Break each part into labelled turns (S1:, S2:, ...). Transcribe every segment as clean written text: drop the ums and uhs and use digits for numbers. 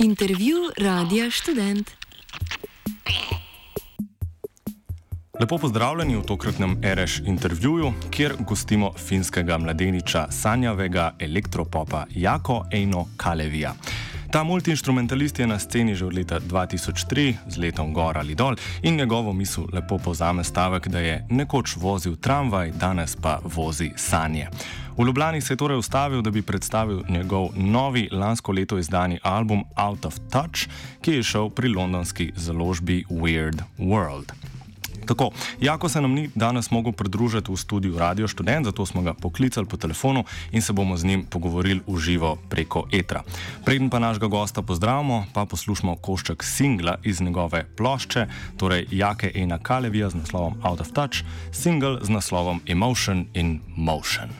S1: Intervju Radia Študent.
S2: Lepo pozdravljeni v tokratnem Ereš intervjuju, kjer gostimo finskega mladeniča sanjavega elektropopa Jako Eino Kalevija. Ta multiinstrumentalist je na sceni že od leta 2003 z letom Gor ali dol in njegovo misel lepo povzame stavek, da je nekoč vozil tramvaj, danes pa vozi sanje. V Ljubljani se je torej ustavil, da bi predstavil njegov novi lansko leto izdani album Out of Touch, ki je šel pri londonski založbi Weird World. Tako, Jako se nam ni danes mogel pridružiti v studiu Radio Študent, zato smo ga poklicali po telefonu in se bomo z njim pogovorili v živo preko etra. Preden pa našega gosta pozdravimo, pa poslušamo košček singla iz njegove plošče, torej Jake Eina Kalevija z naslovom Out of Touch, single z naslovom Emotion in Motion.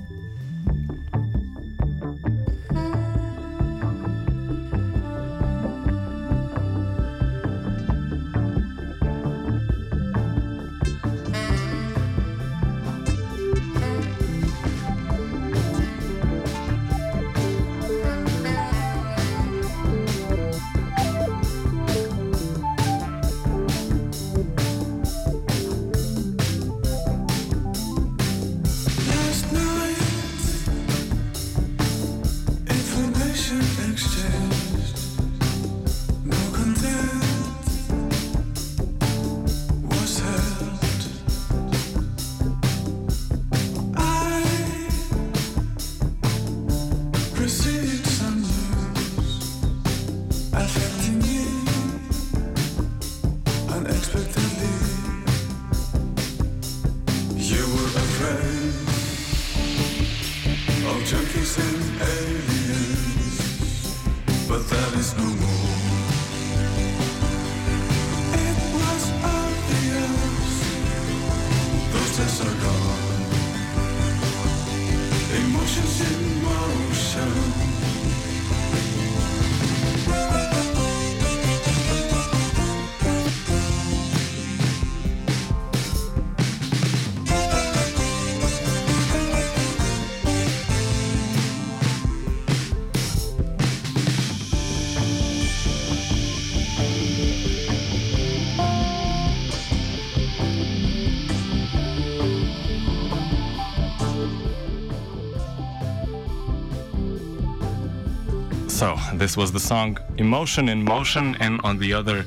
S2: So, this was the song Emotion in Motion, and on the other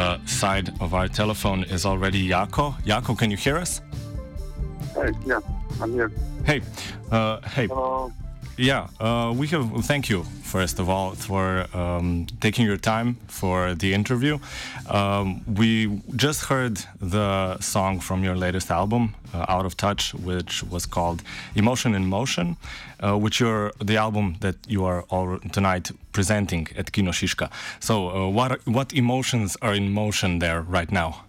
S2: side of our telephone is already Jako. Jako, can you hear us?
S3: Hey, yeah, I'm here.
S2: Hey, hey.
S3: Hello.
S2: Yeah, thank you, first of all, for taking your time for the interview. We just heard the song from your latest album, Out of Touch, which was called Emotion in Motion, which are the album that you are all tonight presenting at Kino Šiška. So, what emotions are in motion there right now?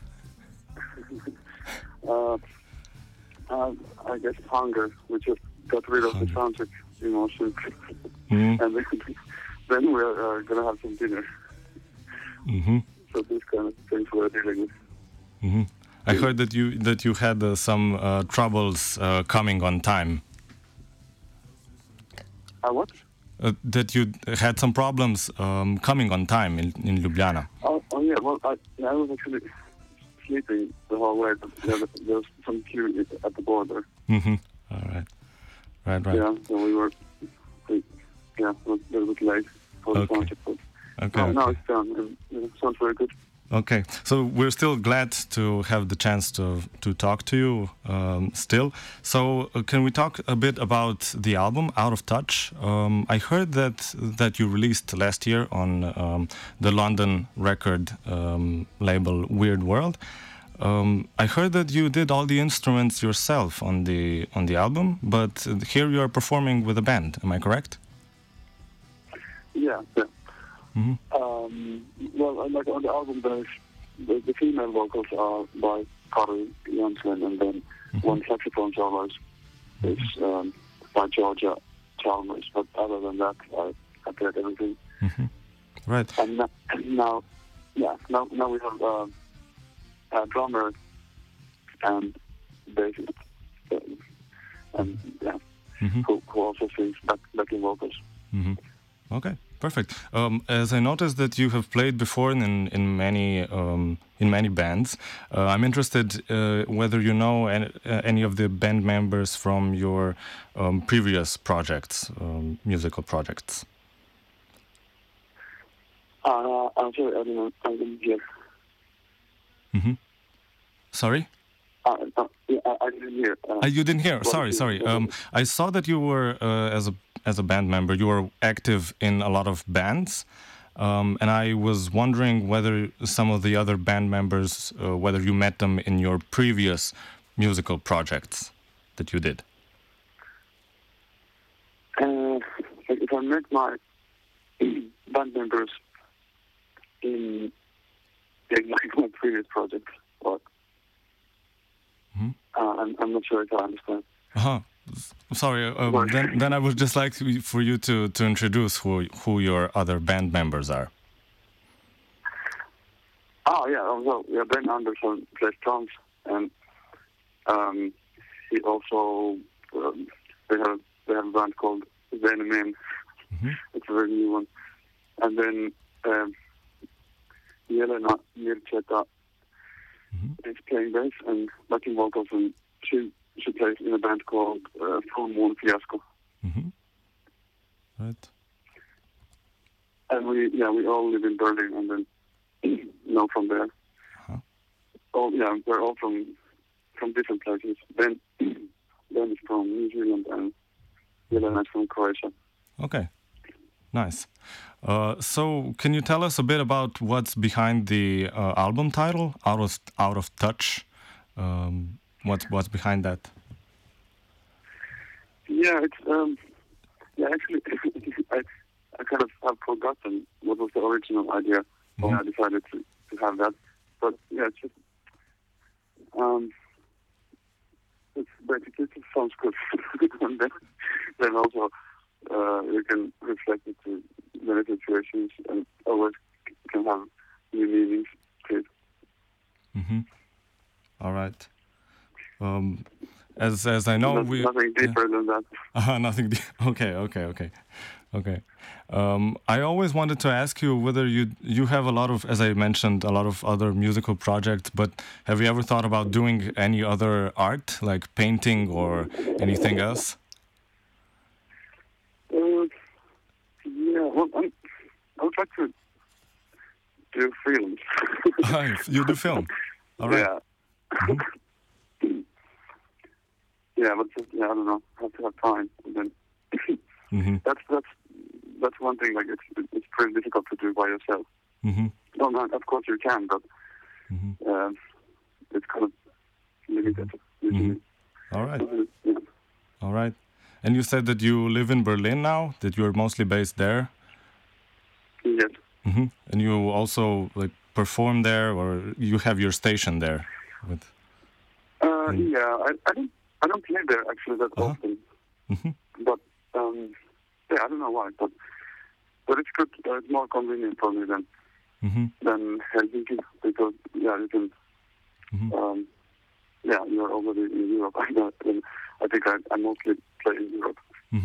S3: I guess hunger. We just got rid of the soundtrack emotion, and then we're gonna have some dinner. So this kind of things we're dealing with.
S2: I heard that you had some troubles coming on time.
S3: What?
S2: That you had some problems coming on time in Ljubljana.
S3: Oh yeah. Well, I was actually sleeping the whole way. There was some queue at the border.
S2: All right. Right.
S3: Yeah, so we were a little bit late for the soundcheck. Okay. Now it's done, and it sounds very good.
S2: Okay, so we're still glad to have the chance to talk to you still. So can we talk a bit about the album Out of Touch? I heard that you released last year on the London record label Weird World. I heard that you did all the instruments yourself on the album, but here you are performing with a band. Am I correct?
S3: Yeah. Well, like on the album, the female vocals are by Kari Jansson, and then one saxophone solo is by Georgia Chalmers. But other than that, I played everything.
S2: Right.
S3: And now we have a drummer and bassist, and who also sings backing vocals.
S2: Okay, Perfect. As I noticed that you have played before in many bands, I'm interested whether you know any of the band members from your previous projects, musical projects.
S3: I'm sorry, I didn't hear.
S2: Mm-hmm. Sorry?
S3: Yeah, I didn't hear.
S2: You didn't hear? Sorry. I saw that you were, as a band member, you were active in a lot of bands. And I was wondering whether some of the other band members, whether you met them in your previous musical projects that you did.
S3: If I met my band members in my previous project, or I'm not sure if I understand.
S2: Sorry. Then I would just like for you to introduce who your other band members are.
S3: Oh yeah, well, Ben Anderson plays drums, and he also they have a band called Venom. It's a very new one, and then Jelena Mircheta is playing bass and backing vocals, and she plays in a band called Full Moon Fiasco.
S2: Right.
S3: And we all live in Berlin, and then from there. We're all from different places. Ben is from New Zealand, and Jelena is from Croatia.
S2: Okay. Nice. So, can you tell us a bit about what's behind the album title, Out of Touch? What's behind that?
S3: Yeah, it's actually, I kind of have forgotten what was the original idea when I decided to have that. But yeah, it's just it's basically, it sounds good, and then also you can reflect it to many situations, and always can have new meanings to it.
S2: All right. As I know,
S3: nothing deeper than that.
S2: Nothing. Okay. I always wanted to ask you whether you have a lot of, as I mentioned, a lot of other musical projects. But have you ever thought about doing any other art, like painting or anything else?
S3: Yeah. Well, I would like to do films.
S2: You do film. All right.
S3: Yeah. Yeah, but just, I don't know. Have to have time, and then that's one thing. Like it's pretty difficult to do by yourself. No, of course you can, but it's kind of limited.
S2: All right. All right. And you said that you live in Berlin now. That you're mostly based there.
S3: Yes.
S2: And you also perform there, or you have your station there.
S3: Yeah, I don't play there actually that often. But I don't know why. But it's good. It's more convenient for me than Helsinki, because you can. You're already in Europe. I think I mostly play in Europe.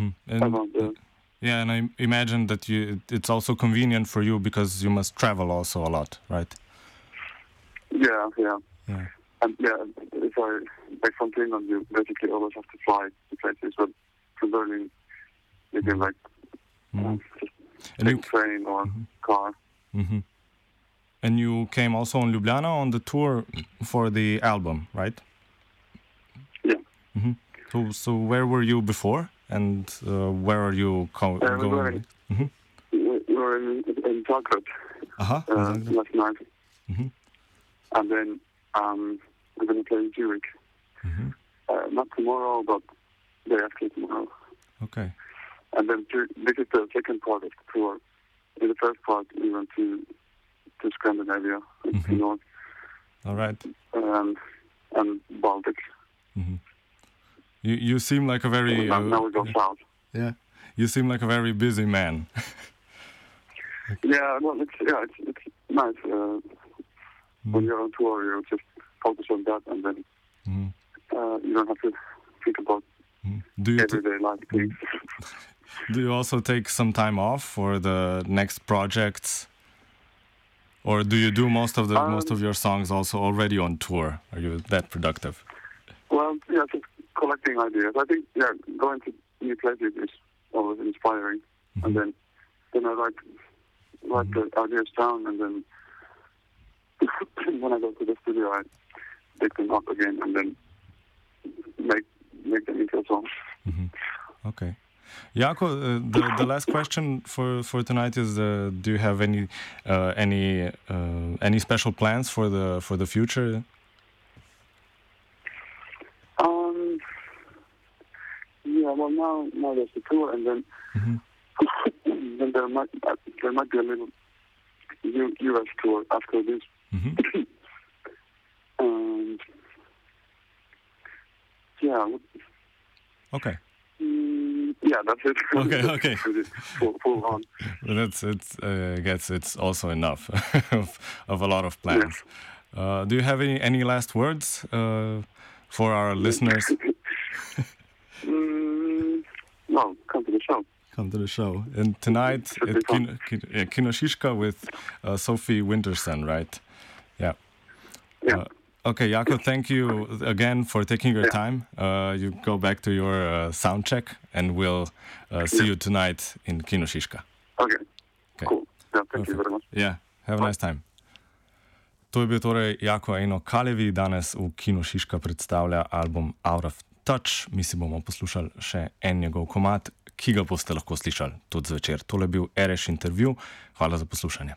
S2: And I imagine that it's also convenient for you because you must travel also a lot, right?
S3: Yeah. And if I back from Finland, you basically always have to fly to places, but from Berlin, you can just take a train or car.
S2: And you came also in Ljubljana on the tour for the album, right?
S3: Yeah.
S2: So where were you before, and where are you going?
S3: We were in Zagreb last night, and then we're going to play in Zurich. Not tomorrow, but day after tomorrow.
S2: Okay.
S3: And then this is the second part of the tour. In the first part, we went to Scandinavia, to North.
S2: All right.
S3: And Baltic.
S2: You seem like a very...
S3: now we go south.
S2: Yeah. You seem like a very busy man.
S3: Yeah, well, it's nice. When you're on tour, you just focus on that, and then you don't have to think about everyday life things.
S2: Do you also take some time off for the next projects, or do you do most of your songs also already on tour? Are you that productive?
S3: Well, yeah, just collecting ideas. I think going to new places is always inspiring, and then I write the ideas down, and then when I go to the studio, I pick them up again, and then make them into a song.
S2: Okay. Jaco, the last question for tonight is: do you have any special plans for the future?
S3: Yeah, well, now there's the tour, and then then there might be a little U.S. tour after this. And yeah.
S2: Okay.
S3: Yeah, that's it.
S2: Okay.
S3: Full on.
S2: I guess it's also enough of a lot of plans. Yes. Do you have any last words for our listeners?
S3: No, come to the show.
S2: Come to the show. And tonight at Kino Šiška with Sophie Winterson, right? Yeah.
S3: Yeah.
S2: Okay, Jaco, thank you again for taking your time. You go back to your sound check, and we'll see you tonight in Kino Šiška.
S3: Okay. Cool. Yeah, thank you very much.
S2: Yeah, have a nice time. To je bil torej Jaco Eino Kalevi, danes v Kino Šiška predstavlja album Out of Touch. Mi si bomo poslušali še en njegov komad, ki ga boste lahko slišali tudi zvečer. Tole je bil Ereš intervju. Hvala za poslušanje.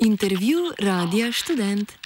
S1: Intervju Radia Študent.